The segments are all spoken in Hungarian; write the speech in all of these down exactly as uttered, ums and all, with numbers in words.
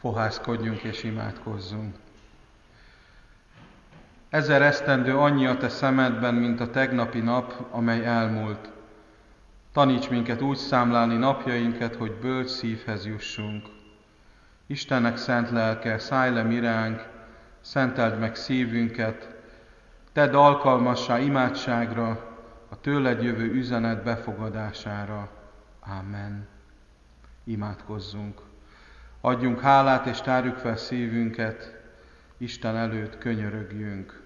Fohászkodjunk és imádkozzunk. Ezer esztendő annyi a te szemedben, mint a tegnapi nap, amely elmúlt. Taníts minket úgy számlálni napjainkat, hogy bölcs szívhez jussunk. Istennek szent lelke, szállj le miránk, szenteld meg szívünket, tedd alkalmassá imádságra, a tőled jövő üzenet befogadására. Ámen. Imádkozzunk. Adjunk hálát és tárjuk fel szívünket, Isten előtt könyörögjünk.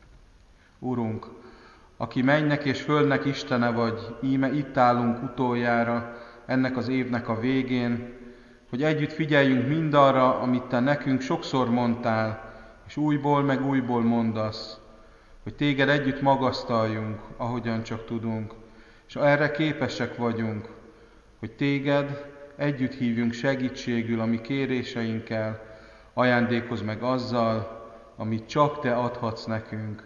Urunk, aki mennynek és földnek Istene vagy, íme itt állunk utoljára ennek az évnek a végén, hogy együtt figyeljünk mindarra, amit te nekünk sokszor mondtál, és újból meg újból mondasz, hogy téged együtt magasztaljunk, ahogyan csak tudunk, és erre képesek vagyunk, hogy téged együtt hívjunk segítségül a mi kéréseinkkel, ajándékozz meg azzal, amit csak te adhatsz nekünk.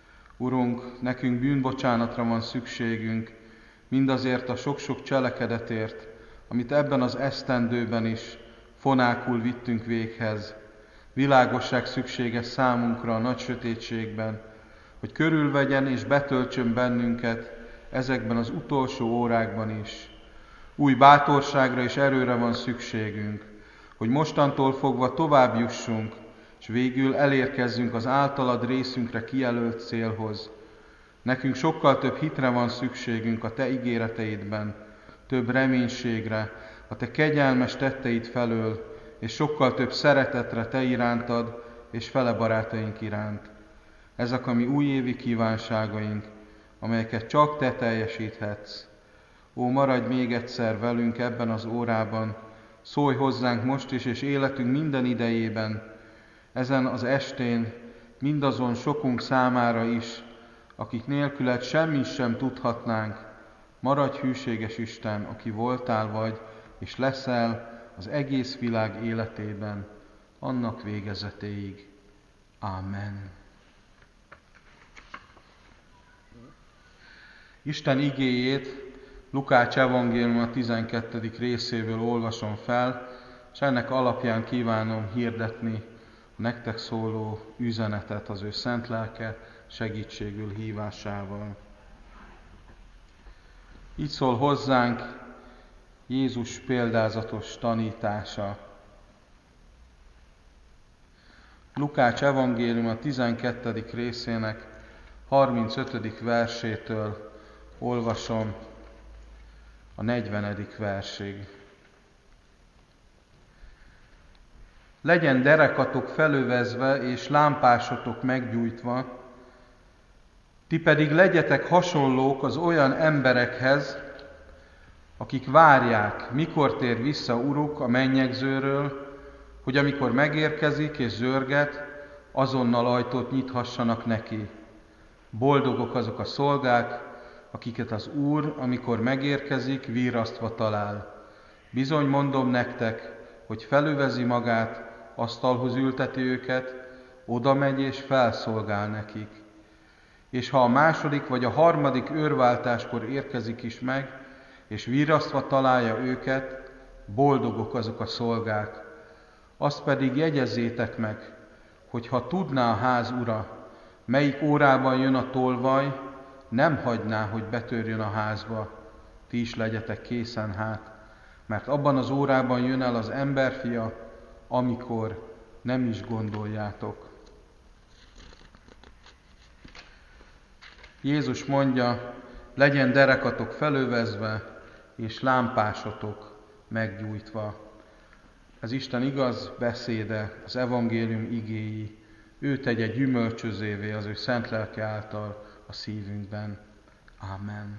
Urunk, nekünk bűnbocsánatra van szükségünk, mindazért a sok-sok cselekedetért, amit ebben az esztendőben is fonákul vittünk véghez. Világosság szükséges számunkra a nagy sötétségben, hogy körülvegyen és betöltsön bennünket ezekben az utolsó órákban is. Új bátorságra és erőre van szükségünk, hogy mostantól fogva tovább jussunk, és végül elérkezzünk az általad részünkre kijelölt célhoz. Nekünk sokkal több hitre van szükségünk a te ígéreteidben, több reménységre, a te kegyelmes tetteid felől, és sokkal több szeretetre te irántad, és fele barátaink iránt. Ezek a mi újévi kívánságaink, amelyeket csak te teljesíthetsz. Ó, maradj még egyszer velünk ebben az órában, szólj hozzánk most is, és életünk minden idejében, ezen az estén, mindazon sokunk számára is, akik nélküled semmit sem tudhatnánk. Maradj hűséges Isten, aki voltál vagy, és leszel az egész világ életében, annak végezetéig. Ámen. Isten igéjét Lukács evangélium a tizenkettedik részéből olvasom fel, és ennek alapján kívánom hirdetni a nektek szóló üzenetet az ő szent lelke segítségül hívásával. Így szól hozzánk Jézus példázatos tanítása. Lukács evangélium a tizenkettedik részének harmincötödik versétől olvasom a negyvenedik versig. Legyen derekatok felövezve és lámpásotok meggyújtva, ti pedig legyetek hasonlók az olyan emberekhez, akik várják, mikor tér vissza Uruk a mennyegzőről, hogy amikor megérkezik és zörget, azonnal ajtót nyithassanak neki. Boldogok azok a szolgák, akiket az Úr, amikor megérkezik, virrasztva talál. Bizony mondom nektek, hogy felövezi magát, asztalhoz ülteti őket, oda megy és felszolgál nekik. És ha a második vagy a harmadik őrváltáskor érkezik is meg, és virrasztva találja őket, boldogok azok a szolgák. Azt pedig jegyezzétek meg, hogy ha tudná a ház ura, melyik órában jön a tolvaj, nem hagyná, hogy betörjön a házba. Ti is legyetek készen hát, mert abban az órában jön el az emberfia, amikor nem is gondoljátok. Jézus mondja, legyen derekatok felövezve, és lámpásotok meggyújtva. Ez Isten igaz beszéde, az evangélium igéi, ő tegye gyümölcsözévé az ő szent lelke által a szívünkben. Ámen.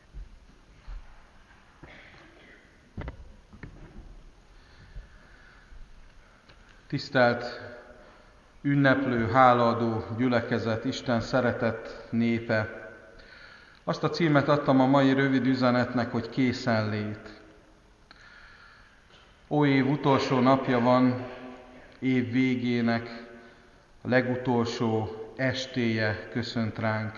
Tisztelt ünneplő, hálaadó gyülekezet, Isten szeretett népe! Azt a címet adtam a mai rövid üzenetnek, hogy készenlét. Ó év utolsó napja van, év végének a legutolsó estéje köszönt ránk.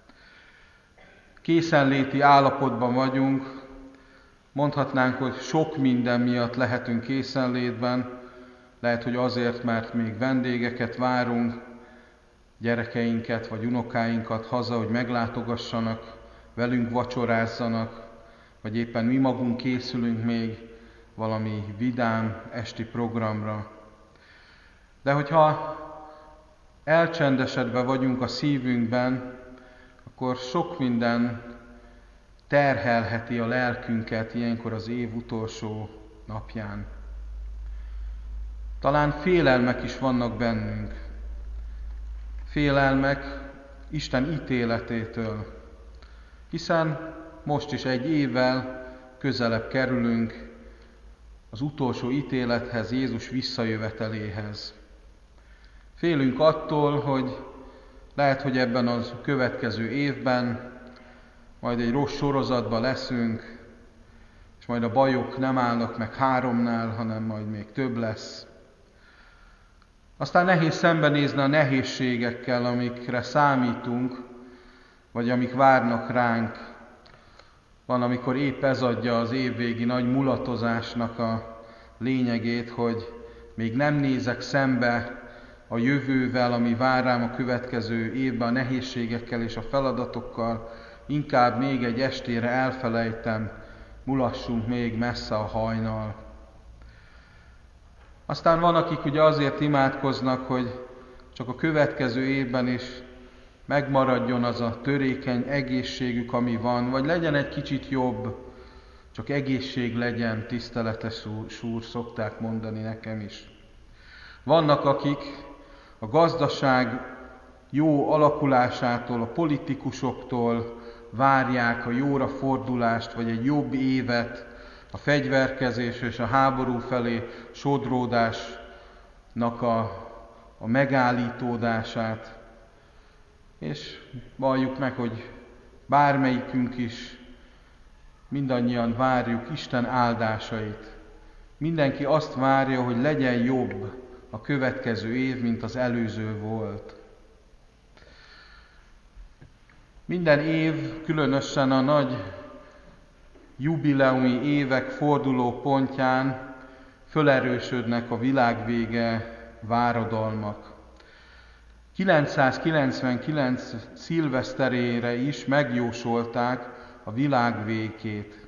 Készenléti állapotban vagyunk, mondhatnánk, hogy sok minden miatt lehetünk készenlétben, lehet, hogy azért, mert még vendégeket várunk, gyerekeinket vagy unokáinkat haza, hogy meglátogassanak, velünk vacsorázzanak, vagy éppen mi magunk készülünk még valami vidám esti programra. De hogyha elcsendesedve vagyunk a szívünkben, akkor sok minden terhelheti a lelkünket ilyenkor az év utolsó napján. Talán félelmek is vannak bennünk. Félelmek Isten ítéletétől, hiszen most is egy évvel közelebb kerülünk az utolsó ítélethez, Jézus visszajöveteléhez. Félünk attól, hogy lehet, hogy ebben az következő évben majd egy rossz sorozatban leszünk, és majd a bajok nem állnak meg háromnál, hanem majd még több lesz. Aztán nehéz szembenézni a nehézségekkel, amikre számítunk, vagy amik várnak ránk. Van, amikor épp ez adja az évvégi nagy mulatozásnak a lényegét, hogy még nem nézek szembe a jövővel, ami vár rám a következő évben, a nehézségekkel és a feladatokkal, inkább még egy estére elfelejtem, mulassunk még messze a hajnal. Aztán van, akik ugye azért imádkoznak, hogy csak a következő évben is megmaradjon az a törékeny egészségük, ami van, vagy legyen egy kicsit jobb, csak egészség legyen, tiszteletes Úr, szokták mondani nekem is. Vannak, akik a gazdaság jó alakulásától, a politikusoktól várják a jóra fordulást, vagy egy jobb évet, a fegyverkezés és a háború felé sodródásnak a, a megállítódását. És valljuk meg, hogy bármelyikünk is, mindannyian várjuk Isten áldásait. Mindenki azt várja, hogy legyen jobb a következő év, mint az előző volt. Minden év, különösen a nagy jubileumi évek forduló pontján fölerősödnek a világvége váradalmak. kilencszázkilencvenkilenc szilveszterére is megjósolták a világ végét.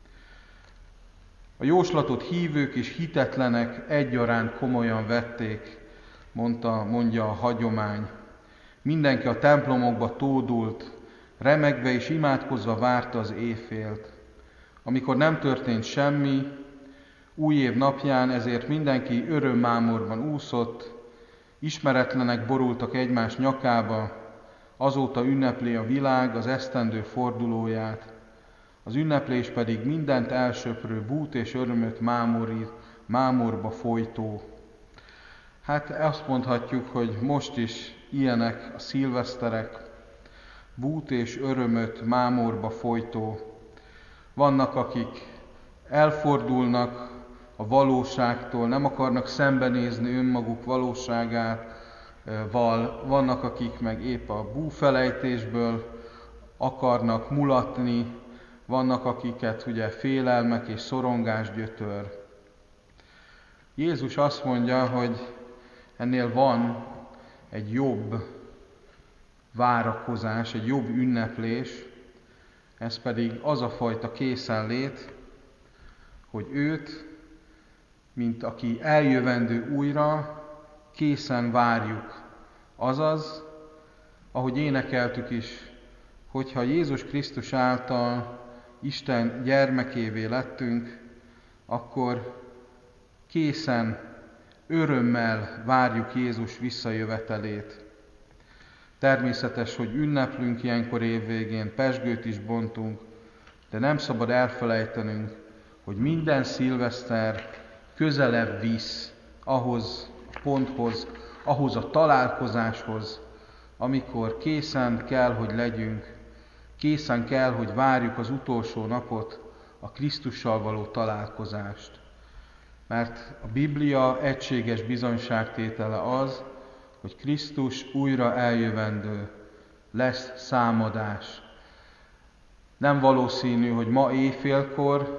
A jóslatot hívők és hitetlenek egyaránt komolyan vették, mondta, mondja a hagyomány. Mindenki a templomokba tódult, remegve és imádkozva várta az éjfélt. Amikor nem történt semmi, új év napján ezért mindenki örömmámorban úszott, ismeretlenek borultak egymás nyakába, azóta ünnepli a világ az esztendő fordulóját, az ünneplés pedig mindent elsöprő bút és örömöt mámorít, mámorba folytó. Hát azt mondhatjuk, hogy most is ilyenek a szilveszterek, bút és örömöt mámorba folytó. Vannak, akik elfordulnak a valóságtól, nem akarnak szembenézni önmaguk valóságával, vannak, akik meg épp a búfelejtésből akarnak mulatni, vannak, akiket ugye félelmek és szorongás gyötör. Jézus azt mondja, hogy ennél van egy jobb várakozás, egy jobb ünneplés, ez pedig az a fajta készenlét, hogy őt, mint aki eljövendő újra, készen várjuk. Azaz, ahogy énekeltük is, hogyha Jézus Krisztus által Isten gyermekévé lettünk, akkor készen, örömmel várjuk Jézus visszajövetelét. Természetes, hogy ünneplünk ilyenkor évvégén, pezsgőt is bontunk, de nem szabad elfelejtenünk, hogy minden szilveszter közelebb visz ahhoz a ponthoz, ahhoz a találkozáshoz, amikor készen kell, hogy legyünk, készen kell, hogy várjuk az utolsó napot, a Krisztussal való találkozást. Mert a Biblia egységes bizonyságtétele az, hogy Krisztus újra eljövendő, lesz számadás. Nem valószínű, hogy ma éjfélkor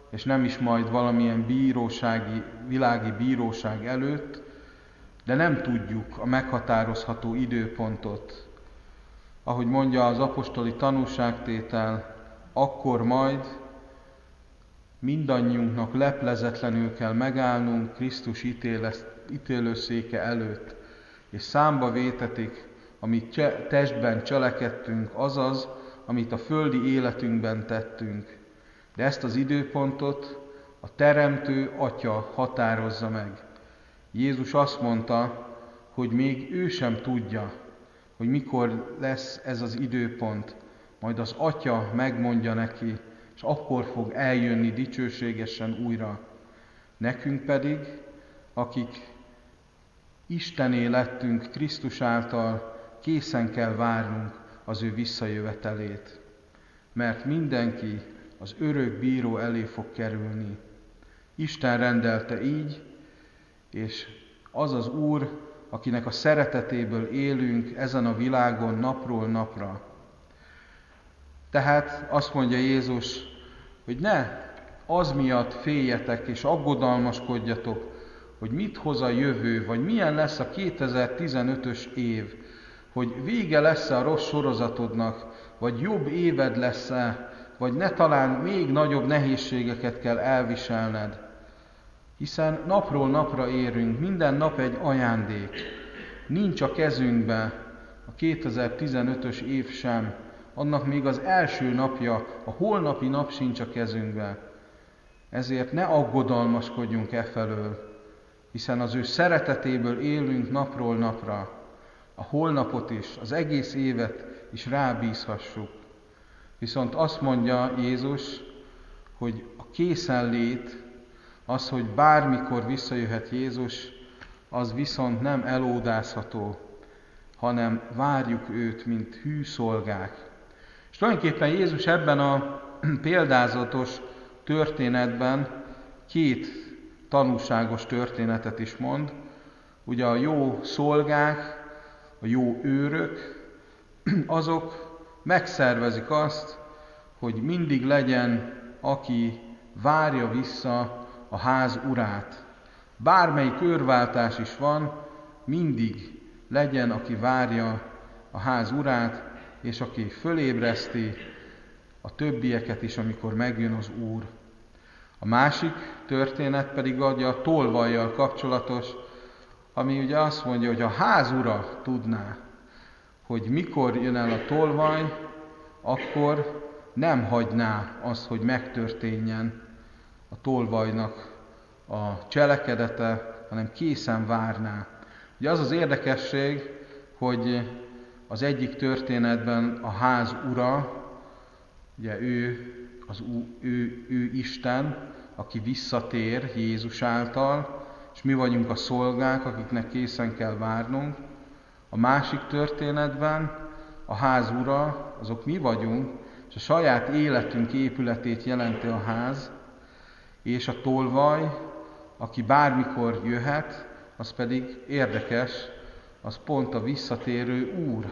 és nem is majd valamilyen bírósági, világi bíróság előtt, de nem tudjuk a meghatározható időpontot. Ahogy mondja az apostoli tanúságtétel, akkor majd mindannyiunknak leplezetlenül kell megállnunk Krisztus ítélőszéke előtt, és számba vétetik, amit testben cselekedtünk, azaz, amit a földi életünkben tettünk. De ezt az időpontot a Teremtő Atya határozza meg. Jézus azt mondta, hogy még ő sem tudja, hogy mikor lesz ez az időpont. Majd az Atya megmondja neki, és akkor fog eljönni dicsőségesen újra. Nekünk pedig, akik Istené lettünk Krisztus által, készen kell várnunk az ő visszajövetelét. Mert mindenki az örök bíró elé fog kerülni. Isten rendelte így, és az az Úr, akinek a szeretetéből élünk ezen a világon napról napra. Tehát azt mondja Jézus, hogy ne az miatt féljetek és aggodalmaskodjatok, hogy mit hoz a jövő, vagy milyen lesz a kétezer-tizenötös év, hogy vége lesz-e a rossz sorozatodnak, vagy jobb éved lesz-e, vagy ne talán még nagyobb nehézségeket kell elviselned. Hiszen napról napra érünk, minden nap egy ajándék. Nincs a kezünkbe a kétezer-tizenötös év sem, annak még az első napja, a holnapi nap sincs a kezünkbe. Ezért ne aggodalmaskodjunk e felől, hiszen az ő szeretetéből élünk napról napra. A holnapot is, az egész évet is rábízhassuk. Viszont azt mondja Jézus, hogy a készenlét, az, hogy bármikor visszajöhet Jézus, az viszont nem elódázható, hanem várjuk őt, mint hű szolgák. És tulajdonképpen Jézus ebben a példázatos történetben két tanúságos történetet is mond. Ugye a jó szolgák, a jó őrök, azok megszervezik azt, hogy mindig legyen, aki várja vissza a ház urát. Bármelyik őrváltás is van, mindig legyen, aki várja a ház urát, és aki fölébreszti a többieket is, amikor megjön az Úr. A másik történet pedig a tolvajjal kapcsolatos, ami ugye azt mondja, hogy a ház ura tudná, hogy mikor jön el a tolvaj, akkor nem hagyná azt, hogy megtörténjen a tolvajnak a cselekedete, hanem készen várná. Ugye az az érdekesség, hogy az egyik történetben a ház ura, ugye ő, az, ő, ő Isten, aki visszatér Jézus által, és mi vagyunk a szolgák, akiknek készen kell várnunk. A másik történetben a ház ura, azok mi vagyunk, és a saját életünk épületét jelenti a ház, és a tolvaj, aki bármikor jöhet, az pedig érdekes, az pont a visszatérő Úr.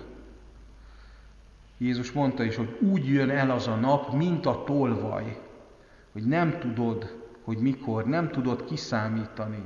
Jézus mondta is, hogy úgy jön el az a nap, mint a tolvaj, hogy nem tudod, hogy mikor, nem tudod kiszámítani.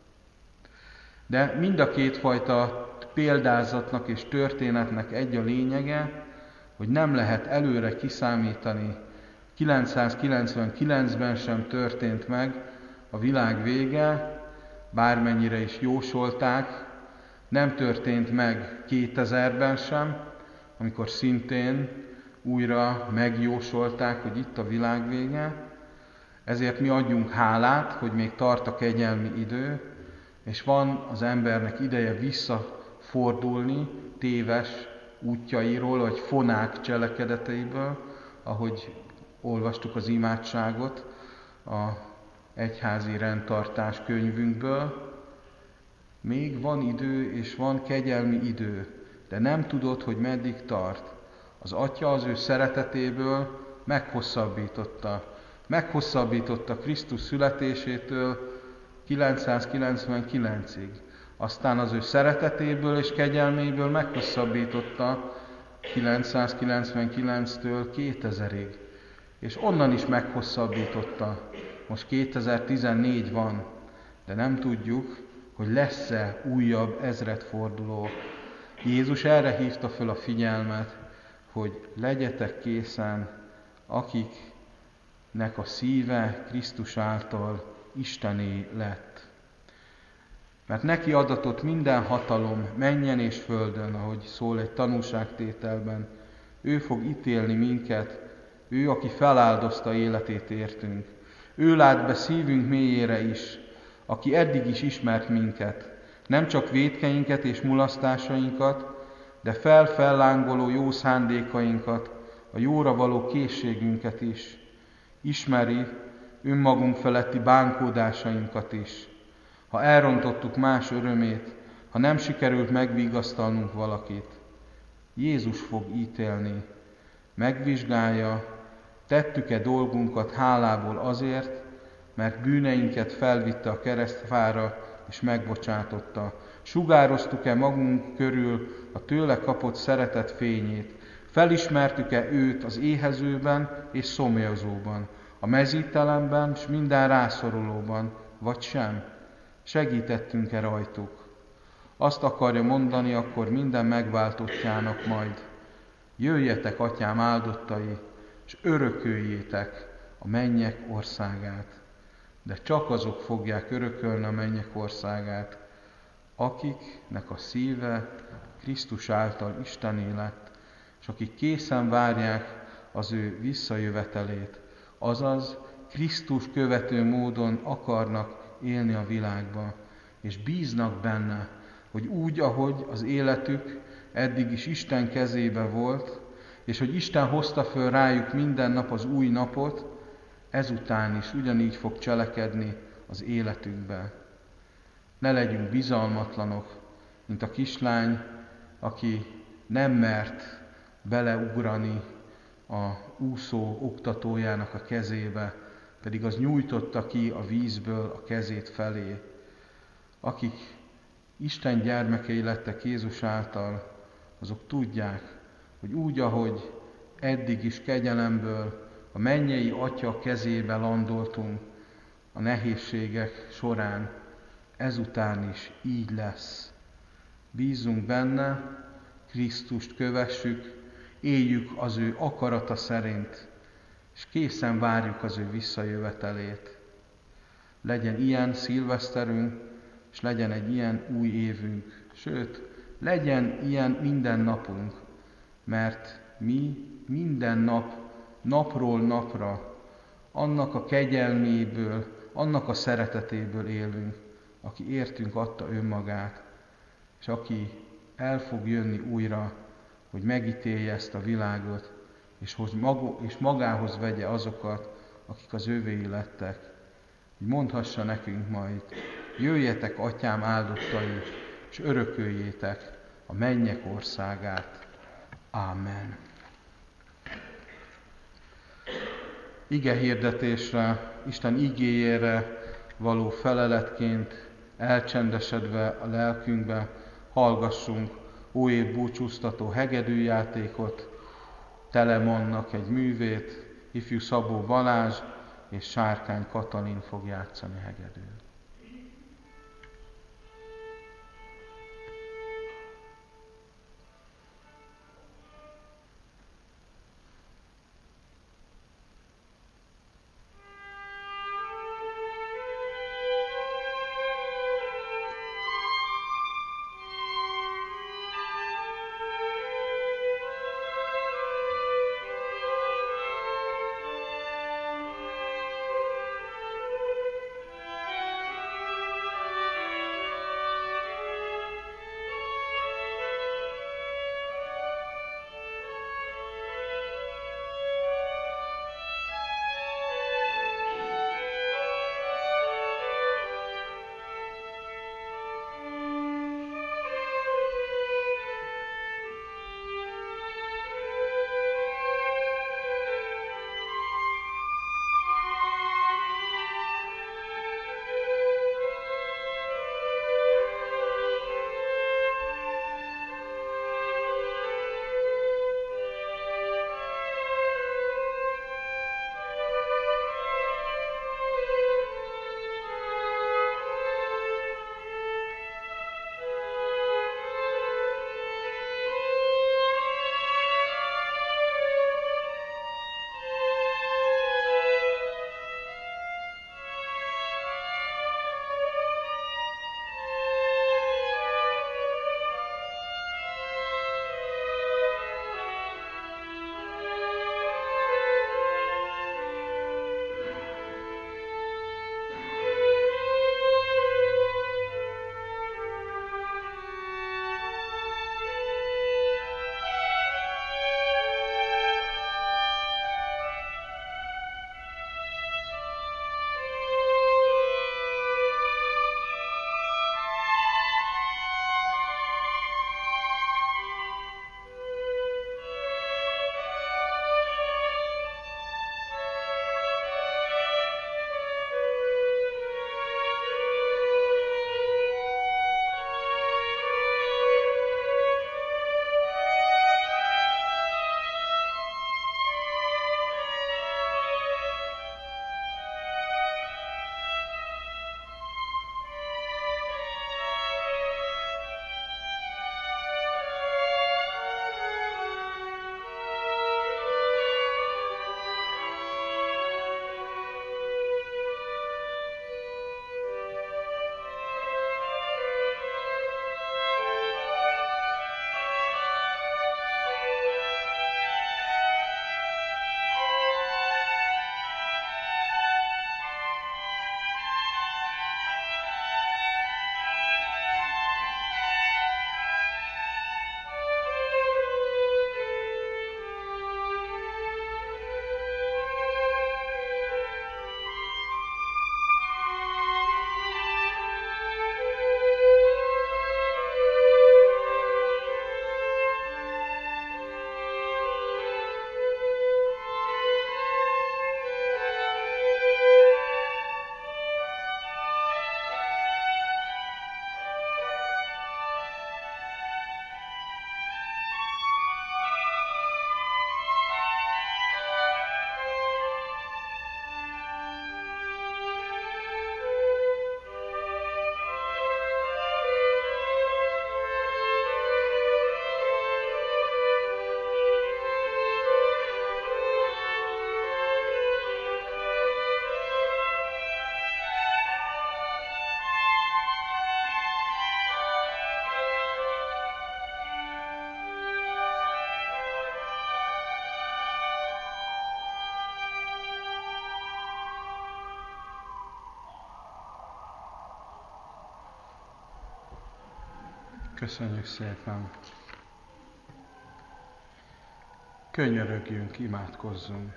De mind a kétfajta példázatnak és történetnek egy a lényege, hogy nem lehet előre kiszámítani. kilencszázkilencvenkilencben sem történt meg a világ vége, bármennyire is jósolták, nem történt meg kétezerben sem, amikor szintén újra megjósolták, hogy itt a világ vége. Ezért mi adjunk hálát, hogy még tart a kegyelmi idő, és van az embernek ideje visszafordulni téves útjairól, vagy fonák cselekedeteiből, ahogy olvastuk az imádságot a egyházi rendtartás könyvünkből. Még van idő, és van kegyelmi idő, de nem tudod, hogy meddig tart. Az Atya az ő szeretetéből meghosszabbította. Meghosszabbította Krisztus születésétől kilencszázkilencvenkilencig. Aztán az ő szeretetéből és kegyelméből meghosszabbította kilencszázkilencvenkilenctől kétezerig. És onnan is meghosszabbította most kétezer-tizennégy van, de nem tudjuk, hogy lesz-e újabb ezredforduló. Jézus erre hívta föl a figyelmet, hogy legyetek készen, akiknek a szíve Krisztus által Istené lett. Mert neki adatott minden hatalom mennyen és földön, ahogy szól egy tanúságtételben. Ő fog ítélni minket, ő, aki feláldozta életét értünk. Ő lát be szívünk mélyére is, aki eddig is ismert minket, nem csak vétkeinket és mulasztásainkat, de felfellángoló jó szándékainkat, a jóra való készségünket is. Ismeri önmagunk feletti bánkódásainkat is. Ha elrontottuk más örömét, ha nem sikerült megvigasztalnunk valakit, Jézus fog ítélni, megvizsgálja, tettük-e dolgunkat hálából azért, mert bűneinket felvitte a keresztfára és megbocsátotta. Sugároztuk-e magunk körül a tőle kapott szeretet fényét, felismertük-e őt az éhezőben és szomjazóban, a mezítelenben és minden rászorulóban, vagy sem? Segítettünk-e rajtuk? Azt akarja mondani akkor minden megváltottjának majd: jöjjetek, atyám áldottai, és örököljétek a mennyek országát. De csak azok fogják örökölni a mennyek országát, akiknek a szíve Krisztus által Istené lett, és akik készen várják az ő visszajövetelét, azaz Krisztus követő módon akarnak élni a világban, és bíznak benne, hogy úgy, ahogy az életük eddig is Isten kezébe volt, és hogy Isten hozta föl rájuk minden nap az új napot, ezután is ugyanígy fog cselekedni az életükbe. Ne legyünk bizalmatlanok, mint a kislány, aki nem mert beleugrani a úszó oktatójának a kezébe, pedig az nyújtotta ki a vízből a kezét felé. Akik Isten gyermekei lettek Jézus által, azok tudják, hogy úgy, ahogy eddig is kegyelemből a mennyei Atya kezébe landoltunk a nehézségek során, ezután is így lesz. Bízzunk benne, Krisztust kövessük, éljük az ő akarata szerint, és készen várjuk az ő visszajövetelét. Legyen ilyen szilveszterünk, és legyen egy ilyen új évünk, sőt, legyen ilyen minden napunk, mert mi minden nap, napról napra annak a kegyelméből, annak a szeretetéből élünk, aki értünk adta önmagát, és aki el fog jönni újra, hogy megítélje ezt a világot, és, hoz maga, és magához vegye azokat, akik az övéi lettek, hogy mondhassa nekünk majd: jöjjetek, atyám áldottai, és örököljétek a mennyek országát. Ámen. Ige hirdetésre, Isten igéjére való feleletként elcsendesedve a lelkünkbe hallgassunk óév búcsúztató hegedűjátékot, Telemonnak egy művét, ifjú Szabó Balázs és Sárkány Katalin fog játszani hegedűn. Thank you. Köszönjük szépen. Könyörögjünk, imádkozzunk.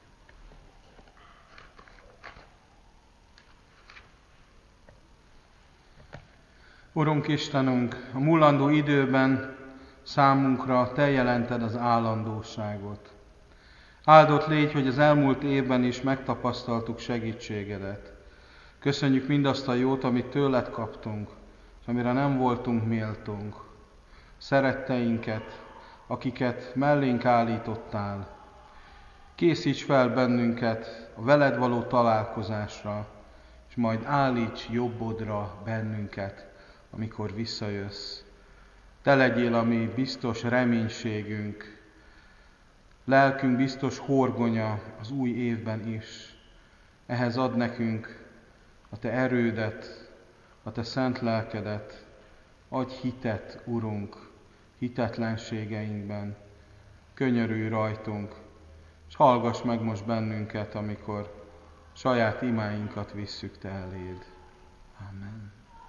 Urunk Istenünk, a múlandó időben számunkra Te jelented az állandóságot. Áldott légy, hogy az elmúlt évben is megtapasztaltuk segítségedet. Köszönjük mindazt a jót, amit tőled kaptunk, és amire nem voltunk méltónk. Szeretteinket, akiket mellénk állítottál. Készíts fel bennünket a veled való találkozásra, és majd állíts jobbodra bennünket, amikor visszajössz. Te legyél a mi biztos reménységünk, lelkünk biztos horgonya az új évben is. Ehhez ad nekünk a Te erődet, a Te szent lelkedet, adj hitet, Urunk, hitetlenségeinkben. Könyörülj rajtunk, és hallgass meg most bennünket, amikor saját imáinkat visszük Te eléd. Amen.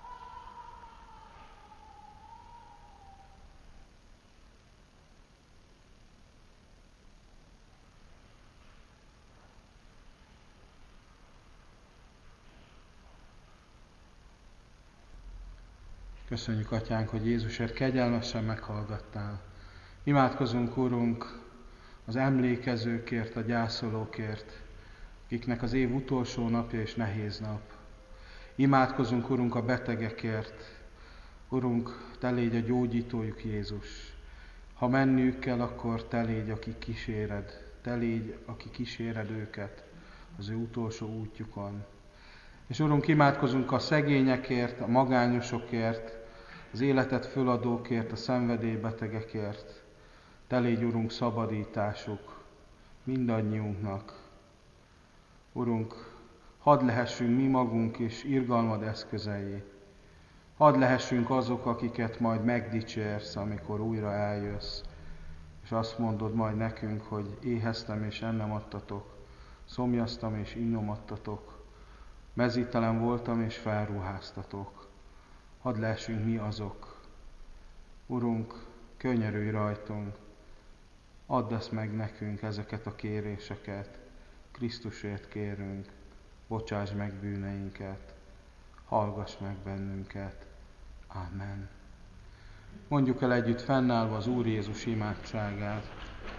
Köszönjük, Atyánk, hogy Jézusért kegyelmesen meghallgattál. Imádkozunk, Urunk, az emlékezőkért, a gyászolókért, akiknek az év utolsó napja és nehéz nap. Imádkozunk, Urunk, a betegekért. Urunk, Te légy a gyógyítójuk, Jézus. Ha menniük kell, akkor Te légy, aki kíséred. Te légy, aki kíséred őket az ő utolsó útjukon. És Urunk, imádkozunk a szegényekért, a magányosokért, az életet föladókért, a szenvedélybetegekért. Te légy, Urunk, szabadításuk mindannyiunknak. Urunk, hadd lehessünk mi magunk is irgalmad eszközei. Hadd lehessünk azok, akiket majd megdicsérsz, amikor újra eljössz. És azt mondod majd nekünk, hogy éheztem és ennem adtatok, szomjaztam és innom adtatok, mezítelen voltam és felruháztatok. Hadd lehessünk mi azok. Urunk, könyörülj rajtunk, add ezt meg nekünk, ezeket a kéréseket. Krisztusért kérünk, bocsáss meg bűneinket, hallgass meg bennünket. Amen. Mondjuk el együtt fennállva az Úr Jézus imádságát.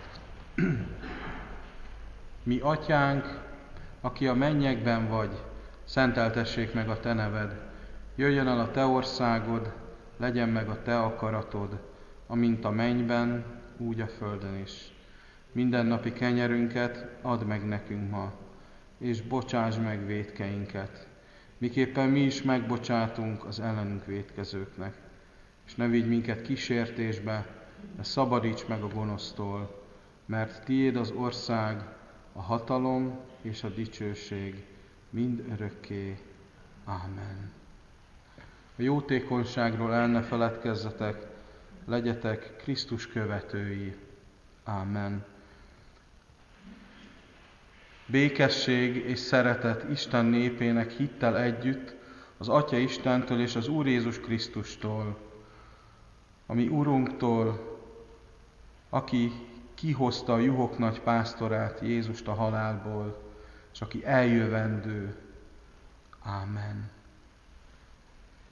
Mi Atyánk, aki a mennyekben vagy, szenteltessék meg a Te neved. Jöjjön el a Te országod, legyen meg a Te akaratod, amint a mennyben, úgy a földön is. Mindennapi kenyerünket add meg nekünk ma, és bocsáss meg vétkeinket, miképpen mi is megbocsátunk az ellenünk vétkezőknek. És ne vigy minket kísértésbe, de szabadíts meg a gonosztól, mert Tiéd az ország, a hatalom és a dicsőség mind örökké. Amen. A jótékonyságról el ne feledkezzetek, legyetek Krisztus követői. Amen. Békesség és szeretet Isten népének hittel együtt az Atya Istentől és az Úr Jézus Krisztustól, a mi Urunktól, aki kihozta a juhok nagy pásztorát, Jézust a halálból, és aki eljövendő. Amen.